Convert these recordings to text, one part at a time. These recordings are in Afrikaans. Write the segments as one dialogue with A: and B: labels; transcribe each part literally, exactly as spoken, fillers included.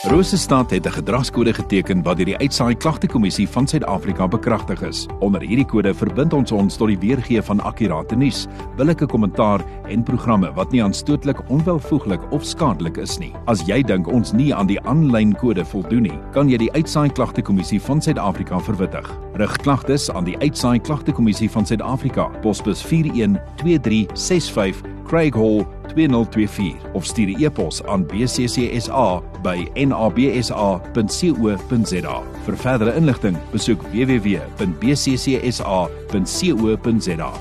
A: Rosestad het 'n gedragskode geteken wat deur die Uitsaai Klagtekommissie van Suid-Afrika bekragtig is. Onder hierdie kode verbind ons ons tot die weergee van akkurate nuus, billike kommentaar en programme wat nie aanstootlik, onwelvoeglik of skadelik is nie. As jy dink ons nie aan die aanlyn kode voldoen nie, kan jy die Uitsaai Klagtekommissie van Suid-Afrika verwittig. Rig klagtes aan die Uitsaai Klagtekommissie van Suid-Afrika, posbus vier een twee drie ses vyf, Craig Hall twee nul twee vier of stuur 'n e-pos aan b c c s a by n a b s a punt co punt z a. Vir verdere inligting, besoek w w w punt b c c s a punt co punt z a.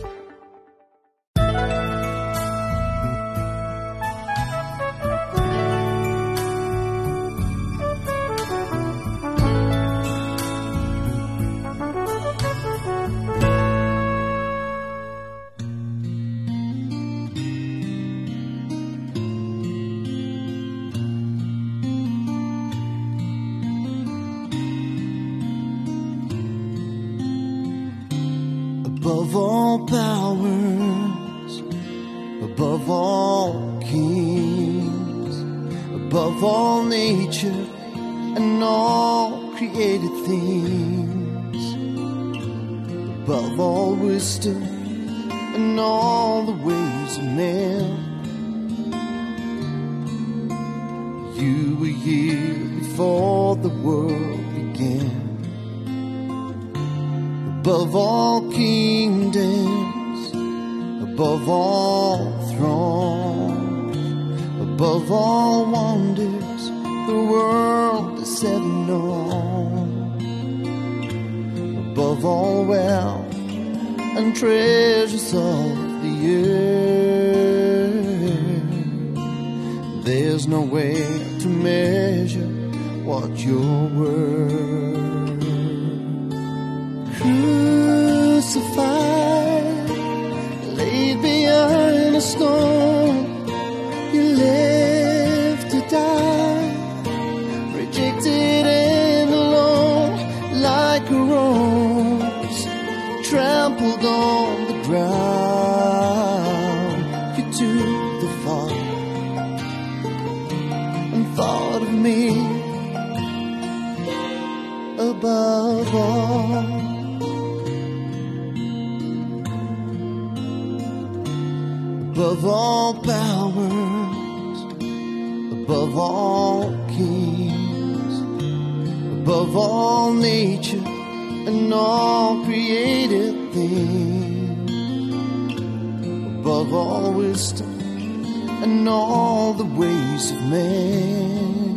B: Above all powers, above all kings, above all nature and all created things, above all wisdom and all the ways of man, you were here before the world began. Above all kingdoms, above all thrones, above all wonders the world has ever known, above all wealth and treasures of the earth, there's no way to measure what you're worth. Crucified, laid behind a stone, you lived to die, rejected and alone, like a rose, trampled on the ground. You took the fall and thought of me above all. Above all powers, above all kings, above all nature and all created things, above all wisdom and all the ways of man,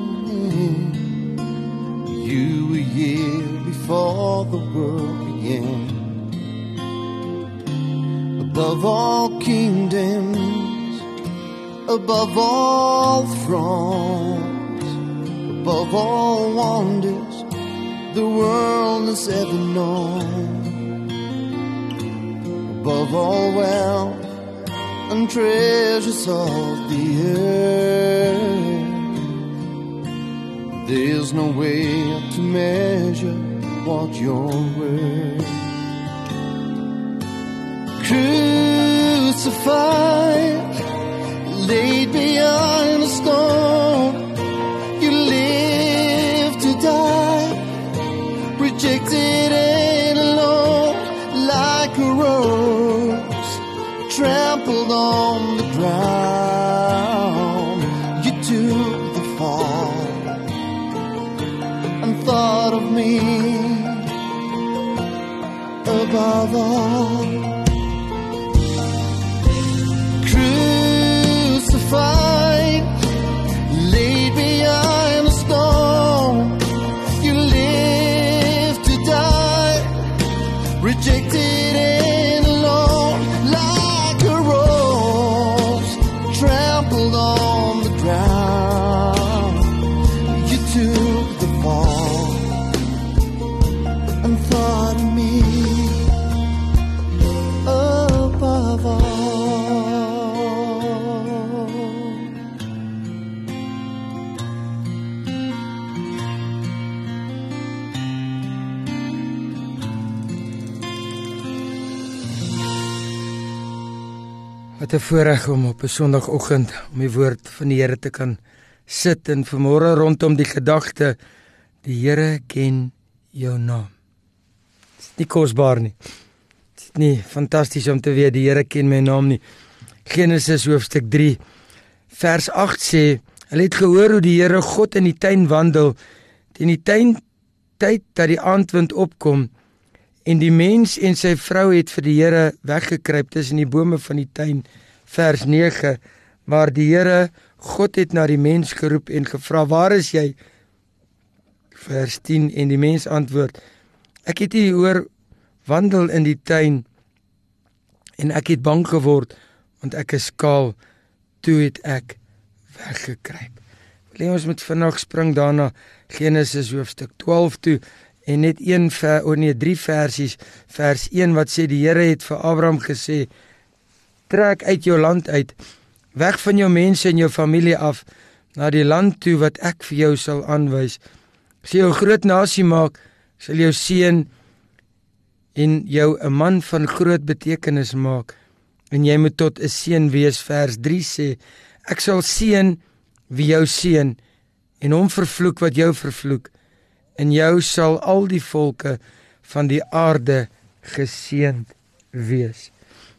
B: you were here before the world began. Above all kingdoms, above all thrones, above all wonders the world has ever known, above all wealth and treasures of the earth, there's no way to measure what you're worth. Crucified, laid behind a stone, you lived to die, rejected and alone, like a rose, trampled on the ground. You took the fall and thought of me above all. Crucified, laid behind a stone, you lived to die, rejected and alone, like a rose, trampled on the ground. You took the fall and thought of me above all.
C: Wat 'n voorreg om op 'n Sondagoggend om die woord van die Here te kan sit en vanmôre rondom die gedagte, die Here ken jou naam. Dit is nie kosbaar nie. Dit is nie fantasties om te weet, die Here ken my naam nie. Genesis hoofstuk drie, vers agt sê, hulle het gehoor hoe die Here God in die tuin wandel, in die tuin tyd dat die aandwind opkom, en die mens en sy vrou het vir die Here weggekruip tussen die bome van die tuin, vers nege, maar die Here God het na die mens geroep en gevra, waar is jy? Vers tien, en die mens antwoord, ek het hier hoor wandel in die tuin, en ek het bang geword, want ek is kaal, toe het ek weggekruip. Wil ons moet vandag spring daarna Genesis hoofstuk twaalf toe, en net een ver, oh nee, drie versies, vers een wat sê, die Here het vir Abraham gesê, trek uit jou land uit, weg van jou mense en jou familie af, na die land toe wat ek vir jou sal aanwys. Ek sal jou groot nasie maak, sal jou seën en jou 'n man van groot betekenis maak, en jy moet tot 'n seën wees, vers drie sê, ek sal seën wie jou seën, en hom vervloek wat jou vervloek, en jou sal al die volke van die aarde geseënd wees.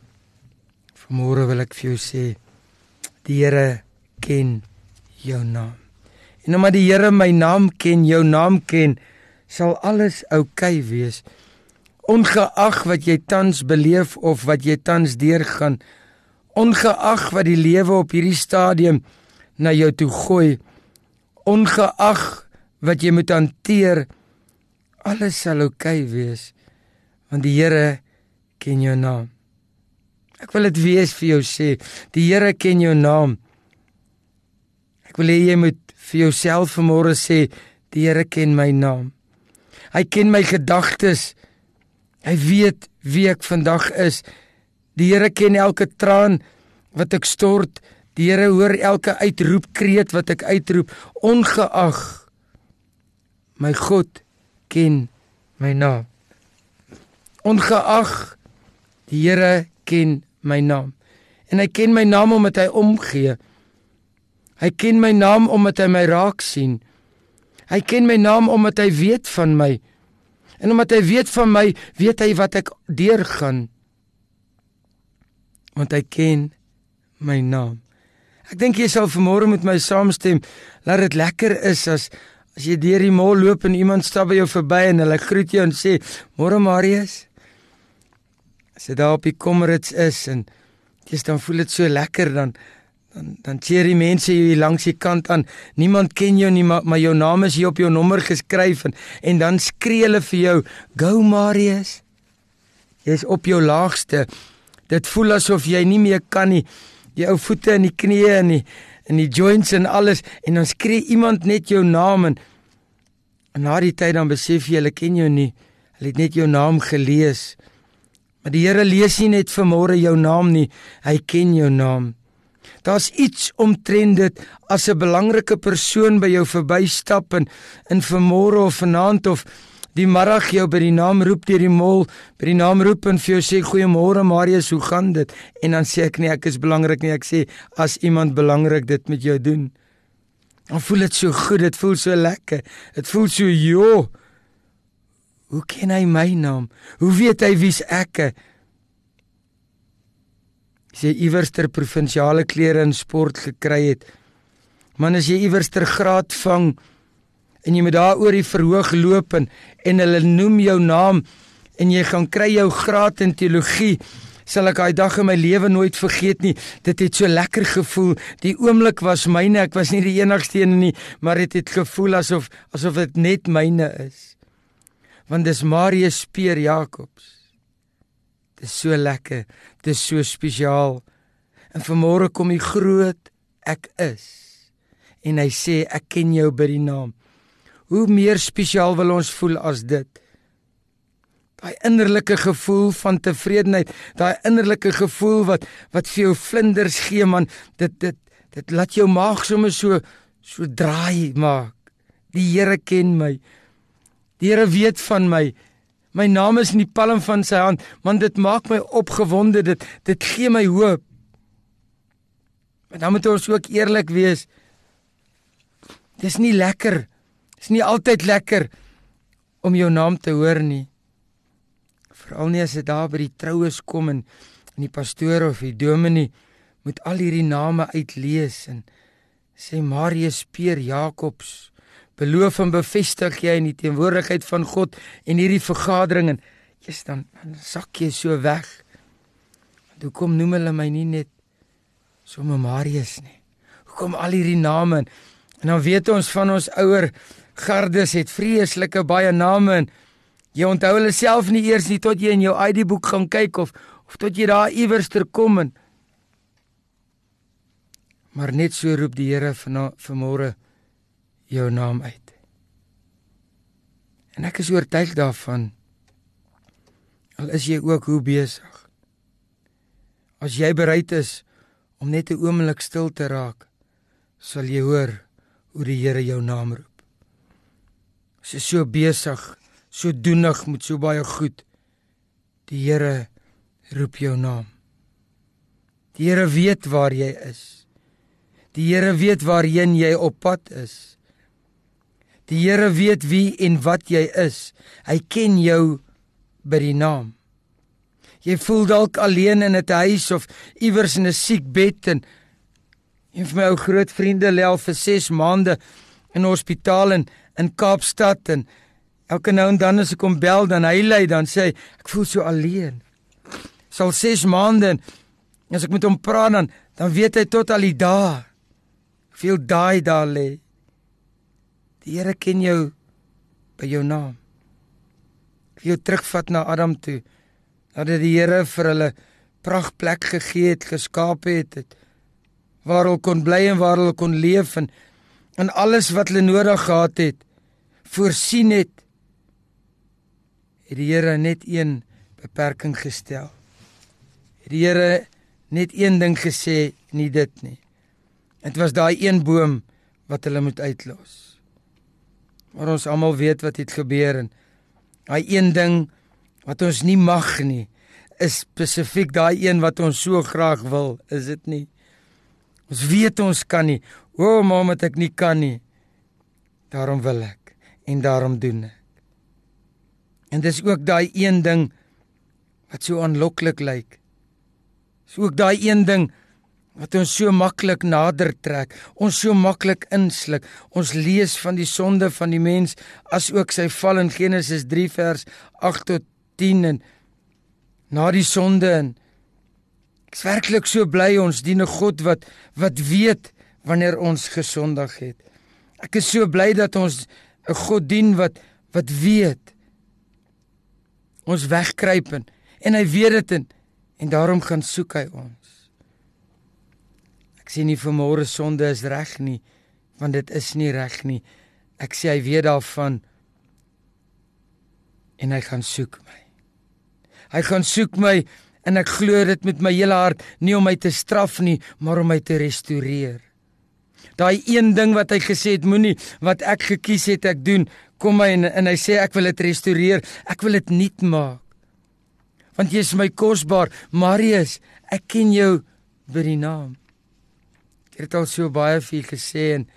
C: Vanmôre wil ek vir jou sê, die Here ken jou naam. En omdat die Here my naam ken, jou naam ken, sal alles oukei wees. Ongeag wat jy tans beleef of wat jy tans deurgaan, ongeag wat die lewe op hierdie stadium na jou toe gooi, ongeag wat jy moet hanteer, alles sal oukei wees, want die Here ken jou naam. Ek wil dit wees vir jou sê, die Here ken jou naam. Ek wil hê jy moet vir jouself vanmôre sê, die Here ken my naam. Hy ken my gedagtes. Hy weet wie ek vandag is. Die Here ken elke traan wat ek stort. Die Here hoor elke uitroepkreet wat ek uitroep, ongeag. My God ken my naam. Ongeag, die Here ken my naam. En hy ken my naam omdat hy omgee. Hy ken my naam omdat hy my raak sien. Hy ken my naam omdat hy weet van my. En omdat hy weet van my, weet hy wat ek deurgaan. Want hy ken my naam. Ek dink jy sal vanmôre met my saamstem, laat dit lekker is as as jy deur die mall loop en iemand stap by jou verby en hulle groet jou en sê, môre Marius. As jy daar op die Comrades is en jy dan voel dit so lekker, dan dan dan cheer die mense jou langs die kant aan. Niemand ken jou nie, maar, maar jou naam is hier op jou nommer geskryf en, en dan skree hulle vir jou, go Marius. Jy is op jou laagste. Dit voel asof jy nie meer kan nie. Jou voete in die knieë en die in die joints en alles, en dan skree iemand net jou naam en, en na die tyd dan besef jy, hulle ken jou nie, hulle het net jou naam gelees. Maar die Here lees nie net vanmôre jou naam nie, hy ken jou naam. Daar's iets omtrent dit as 'n belangrike persoon by jou verbystap en in vanmôre of vanaand of die middag jou by die naam roep deur die mall, by die naam roep en vir jou sê, goeiemôre Marius, hoe gaan dit? En dan sê ek nie, ek is belangrik nie, ek sê, as iemand belangrik dit met jou doen, dan voel dit so goed, dit voel so lekker, dit voel so, joh, hoe ken hy my naam? Hoe weet hy wie's ek? As jy iewers ter provinsiale klere en sport gekry het, man, as jy iewers ter graad vang, en jy moet daar oor die verhoog loop en, en hulle noem jou naam en jy gaan kry jou graad in teologie, sal ek daai dag in my lewe nooit vergeet nie. Dit het so lekker gevoel. Die oomblik was myne, ek was nie die enigste een nie, maar dit het gevoel asof asof dit net myne is. Want dis Marius Speer Jacobs. Dit is so lekker, dit is so spesiaal. En vanmôre kom die groot ek is. En hy sê, ek ken jou by die naam. Hoe meer spesiaal wil ons voel as dit? Daai innerlike gevoel van tevredenheid, daai innerlike gevoel wat wat vir jou vlinders gee, man, dit dit dit laat jou maag sommer so so draai maak. Die Here ken my. Die Here weet van my. My naam is in die palm van sy hand, man, dit maak my opgewonde, dit dit gee my hoop. Maar dan moet ons ook eerlik wees. Dis nie lekker, dis nie altyd lekker om jou naam te hoor nie. Veral nie as dit daar by die troues kom en, en die pastoor of die dominee moet al hierdie name uitlees en sê Marius, Peer, Jakobs, beloof en bevestig jy in die teenwoordigheid van God en hierdie vergadering en yes, dan, dan sak jy so weg. Hoekom noem hulle my nie net sommer Marius nie? Hoekom al hierdie name? En dan weet ons van ons ouer gardes het vreeslike baie name en jy onthou hulle self nie eers nie tot jy in jou I D-boek gaan kyk of, of tot jy daar iewers ter kom en maar net so roep die Here vanmôre jou naam uit. En ek is oortuig daarvan, al is jy ook hoe besig, as jy bereid is om net 'n oomblik stil te raak, sal jy hoor hoe die Here jou naam roep. As jy so besig, so doenig met so baie goed, die Here roep jou naam. Die Here weet waar jy is. Die Here weet waarheen jy op pad is. Die Here weet wie en wat jy is. Hy ken jou by die naam. Jy voel dalk alleen in 'n huis of iewers in 'n siekbed en een van my ou groot vriende lê al vir ses maande in 'n hospitaal in, in Kaapstad en elke nou en dan as ek hom bel dan hy lê dan sê hy, ek voel so alleen. Sal ses maande en as ek met hom praat dan dan weet hy tot al die dae veel daai daar lê. Die Here ken jou by jou naam. Ek wil jou terugvat na Adam toe. Dat die Here vir hulle prachtplek gegee het, geskaap het, het, waar hulle kon bly en waar hulle kon leef en, en alles wat hulle nodig gehad het, voorsien het, het die Here net een beperking gestel. Het die Here net een ding gesê, nie dit nie. Het was daai een boom wat hulle moet uitlos. Maar ons almal weet wat het gebeur en daai een ding wat ons nie mag nie, is spesifiek daai een wat ons so graag wil, is dit nie? Ons weet ons kan nie, o, maar omdat ek nie kan nie, daarom wil ek, en daarom doen ek. En dis ook daai een ding, wat so aanloklik lyk, is ook daai een ding, wat ons so maklik nader trek, ons so maklik insluk, ons lees van die sonde van die mens, as ook sy val in Genesis drie vers agt tot tien, en na die sonde, en ek is werklik so bly, ons dien 'n God wat, wat weet, wanneer ons gesondig het. Ek is so bly dat ons 'n God dien, wat, wat weet, ons wegkruip, en, en hy weet dit, en, en daarom gaan soek hy ons. Ek sê nie vanmôre sonde is reg nie, want dit is nie reg nie. Ek sê hy weet daarvan, en hy gaan soek my. Hy gaan soek my, en ek glo dit met my hele hart, nie om my te straf nie, maar om my te restoreer. Daai een ding wat hy gesê het, moenie, wat ek gekies het, ek doen, kom my, en, en hy sê, ek wil dit restoreer, ek wil dit nuut maak. Want jy is my kosbaar, Marius, ek ken jou by die naam. Ek het al so baie vir jy gesê, en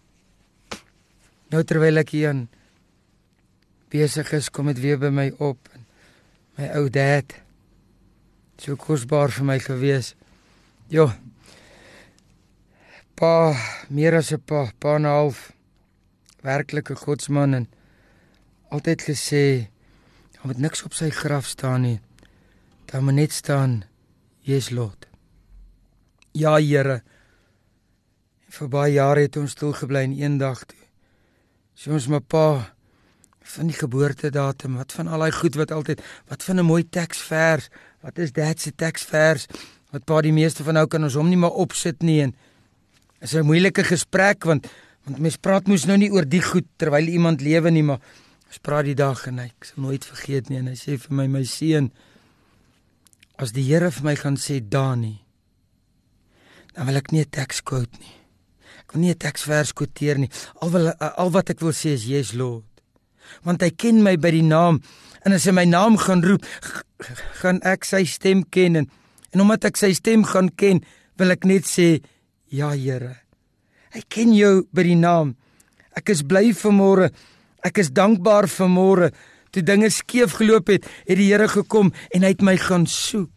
C: nou terwyl ek hier aan besig is, kom het weer by my op, en my ou dad, so kosbaar vir my gewees. Jo, pa, meer as 'n pa, pa en 'n half, werklike godsman, en altyd gesê, daar moet niks op sy graf staan nie, daar moet net staan, Jes Lot. Ja, Here, vir baie jare het ons stilgebly in een dag toe. So ons my pa, van die geboortedatum, wat van al die goed wat altyd, wat van 'n mooi teksvers, wat is dad se teksvers, wat pa die meeste van nou kan ons hom nie maar opsit nie, en is 'n moeilike gesprek, want, want mens praat moes nou nie oor die goed, terwyl iemand lewe nie, maar ons praat die dag, en hy, ek sal nooit vergeet nie, en hy sê vir my, my seun, as die Here vir my gaan sê, Dani, dan wil ek nie 'n teks quote nie, ek wil nie 'n teksvers quoteer nie, al, wil, al wat ek wil sê is, Yes Lord, want hy ken my by die naam, en as hy my naam gaan roep, gaan ek sy stem ken, en, en omdat ek sy stem gaan ken, wil ek net sê, ja Here, hy ken jou by die naam, Ek is bly vanmôre. Ek is dankbaar vanmôre. Toe dinge skeef geloop het, het die Here gekom en hy het my gaan soek.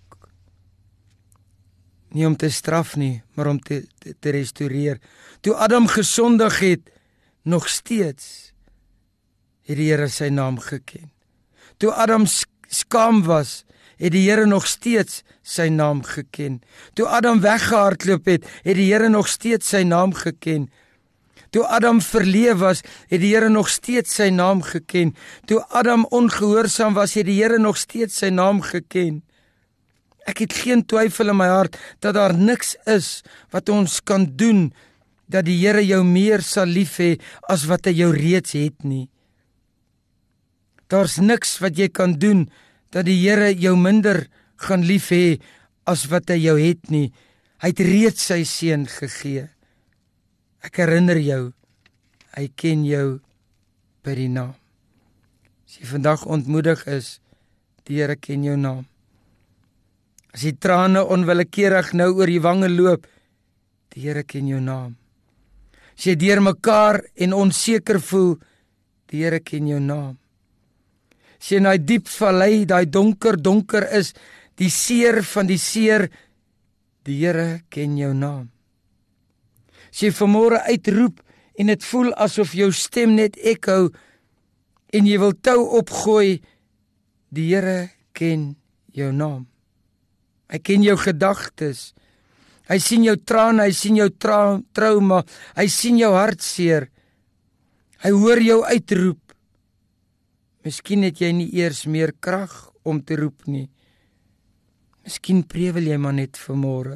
C: Nie om te straf nie, maar om te, te, te restoreer. Toe Adam gesondig het, nog steeds het die Here sy naam geken. Toe Adam skaam was, het die Here nog steeds sy naam geken. Toe Adam weggehardloop het, het die Here nog steeds sy naam geken. Toe Adam verleef was, het die Here nog steeds sy naam geken. Toe Adam ongehoorsaam was, het die Here nog steeds sy naam geken. Ek het geen twyfel in my hart dat daar niks is wat ons kan doen dat die Here jou meer sal lief hê as wat hy jou reeds het nie. Daar's niks wat jy kan doen dat die Here jou minder gaan lief hê as wat hy jou het nie. Hy het reeds sy seun gegee. Ek herinner jou, hy ken jou by die naam. As jy vandag ontmoedig is, die Here ken jou naam. As die trane onwillekeurig nou oor die wange loop, die Here ken jou naam. As jy deur mekaar en onseker voel, die Here ken jou naam. As jy in daai diep vallei, daai donker donker is, die seer van die seer, die Here ken jou naam. As jy vanmôre uitroep en dit voel asof jou stem net echo en jy wil tou opgooi, die Here ken jou naam. Hy ken jou gedagtes. Hy sien jou trane, hy sien jou tra trauma, hy sien jou hartseer. Hy hoor jou uitroep. Miskien het jy nie eers meer krag om te roep nie. Miskien prewel jy maar net vanmôre.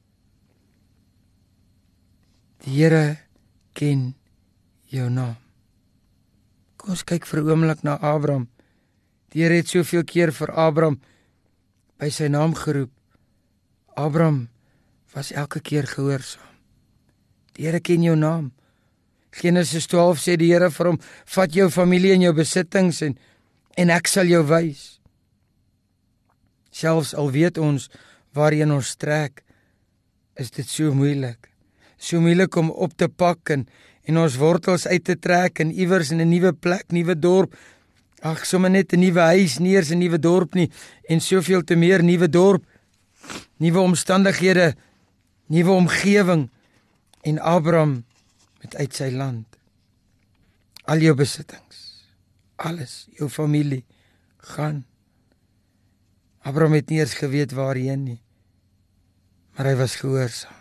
C: Die Here ken jou naam. Kom ons kyk vir 'n oomblik na Abraham. Die Here het soveel keer vir Abraham by sy naam geroep. Abraham was elke keer gehoorsaam. Die Here ken jou naam. Genesis twaalf sê die Here vir hom, vat jou familie en jou besittings en, en ek sal jou wys. Selfs al weet ons waarheen ons trek, is dit so moeilik. So moeilik om op te pak en, en ons wortels uit te trek en iewers in 'n nuwe plek, nuwe dorp. Ag, sommer net 'n nuwe huis, nie eers 'n nuwe dorp nie en soveel te meer nuwe dorp. Nuwe omstandighede, nuwe omgewing en Abraham met uit sy land. Al jou besittings, alles, jou familie, gaan. Abraham het nie eers geweet waarheen nie, maar hy was gehoorsaam.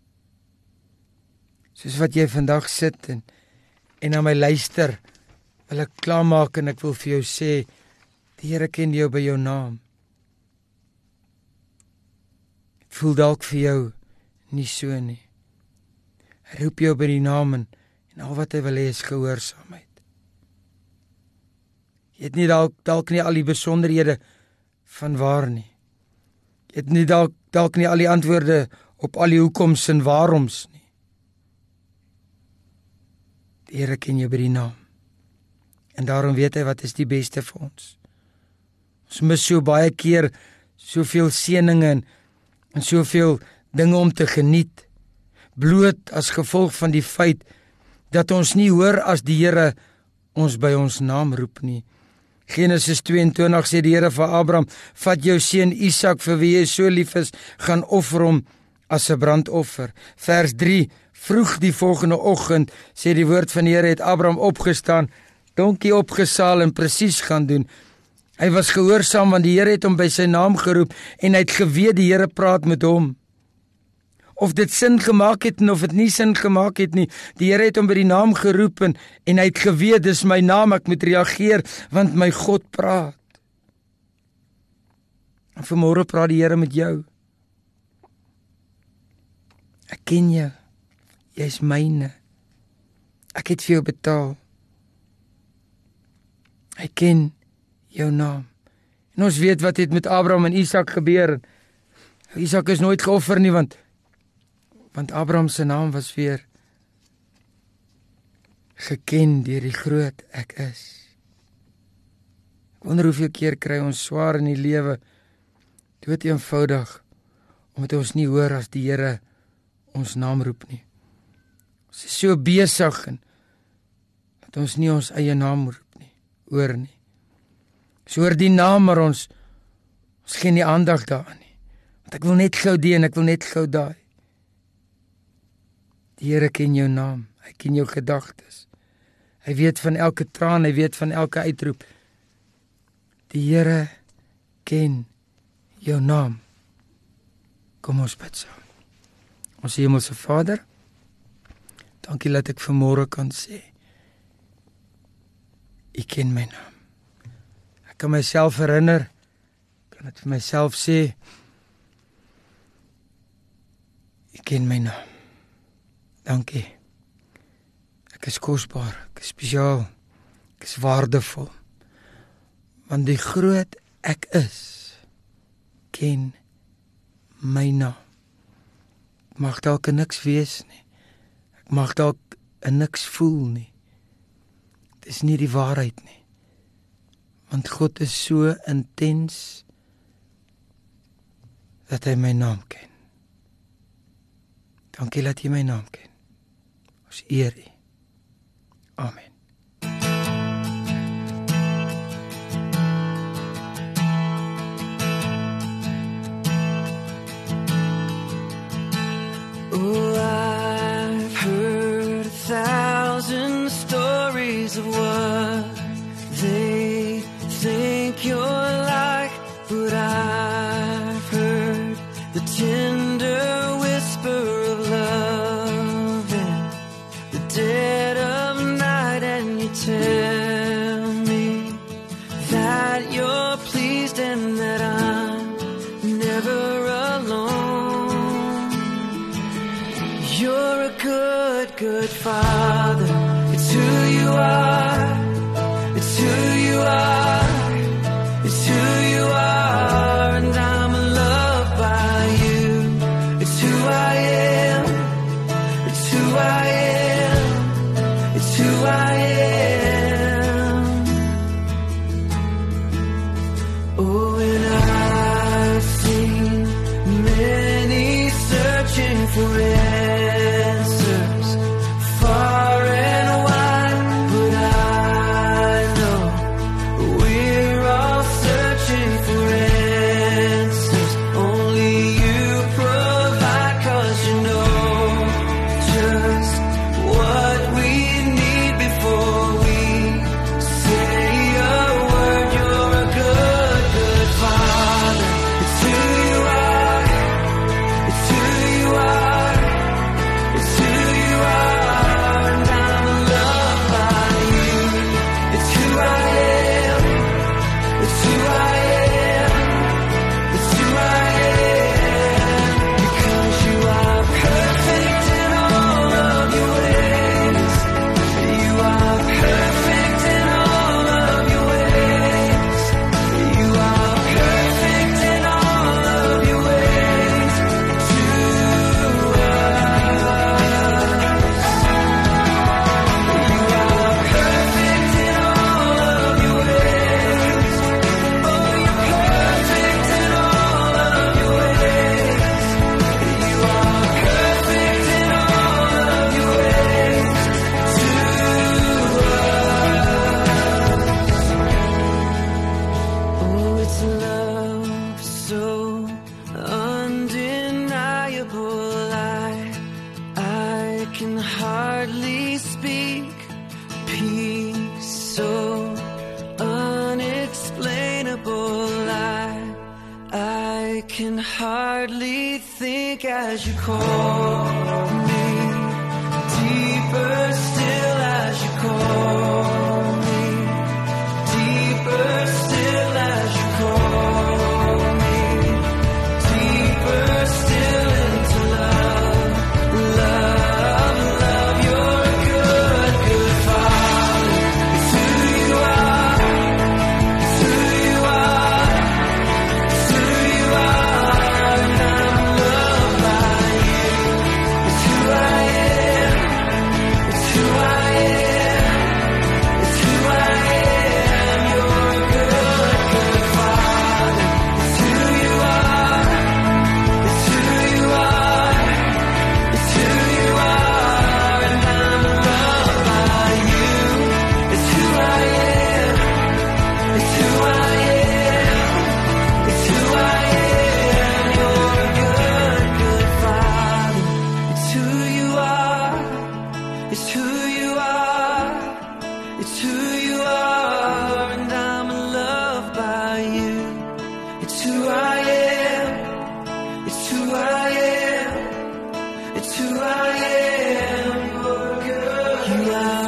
C: Soos wat jy vandag sit en, en na my luister, wil ek klaarmaak en ek wil vir jou sê, die Here ken jou by jou naam. Voel dalk vir jou nie so nie. Hy roep jou by die naam en, en al wat hy wil hê is gehoorsaamheid. Jy het nie dalk, dalk nie al die besonderhede van waar nie. Jy het nie dalk, dalk nie al die antwoorde op al die hoekoms en waaroms nie. Die Here ken jou by die naam. En daarom weet hy wat is die beste vir ons. Ons mis so baie keer soveel seëninge en, en soveel dinge om te geniet, bloot as gevolg van die feit dat ons nie hoor as die Here ons by ons naam roep nie. Genesis twee-en-twintig sê die Here vir Abraham, vat jou seun Isak vir wie jy so lief is, gaan offer hom as 'n brandoffer. Vers drie, vroeg die volgende oggend, sê die woord van die Here, het Abraham opgestaan, donkie opgesaal en presies gaan doen. Hy was gehoorsaam want die Here het hom by sy naam geroep en hy het geweet die Here praat met hom. Of dit sin gemaak het en of dit nie sin gemaak het nie, die Here het hom by die naam geroep en, en hy het geweet, dis my naam, ek moet reageer, want my God praat. En vanmôre praat die Here met jou. Ek ken jou, jy is myne, ek het vir jou betaal. Hy ken jou naam. En ons weet wat het met Abraham en Isak gebeur. Isak is nooit geoffer nie, want want Abraham se naam was weer geken deur die groot ek is. Ek wonder hoeveel keer kry ons swaar in die lewe, dood eenvoudig, omdat ons nie hoor as die Here ons naam roep nie. Ons is so besig en dat ons nie ons eie naam roep nie, oor nie. So oor die naam, maar ons, ons gee nie aandag daaraan nie. Want ek wil net gou die en ek wil net gou daai. Die Here ken jou naam, hy ken jou gedagtes. Hy weet van elke traan, hy weet van elke uitroep. Die Here ken jou naam. Kom ons bid saam. Ons Hemelse Vader, dankie dat ek vanmôre kan sê, U ken my naam. Ek kan myself herinner, kan dit vir myself sê, U ken my naam. Dankie. Ek is kosbaar, ek is spesiaal, ek is waardevol. Want die groot ek is, ken my naam. Ek mag dalk in niks wees nie. Ek mag dalk in niks voel nie. Dit is nie die waarheid nie. Want God is so intens dat hy my naam ken. Dankie dat jy my naam ken. Ons eer U. Amen.
D: Oh, I've heard a thousand stories of what they think you're like, but I've heard the tender whisper of love in the dead of night, and you tell me that you're pleased and that I'm never alone. You're a good, good Father. It's who you are. It's who you are. It's who you are. And I'm loved by you. It's who I am. It's who I am. It's who I am. Oh, and I've seen many searching for it. As you call me, deeper still as you call me, deeper still as you call me, deeper still into love, love, love. You're a good, good Father. It's who you are, it's who you are, it's who you are, and I'm loved by you. It's who I am. It's Hallelujah.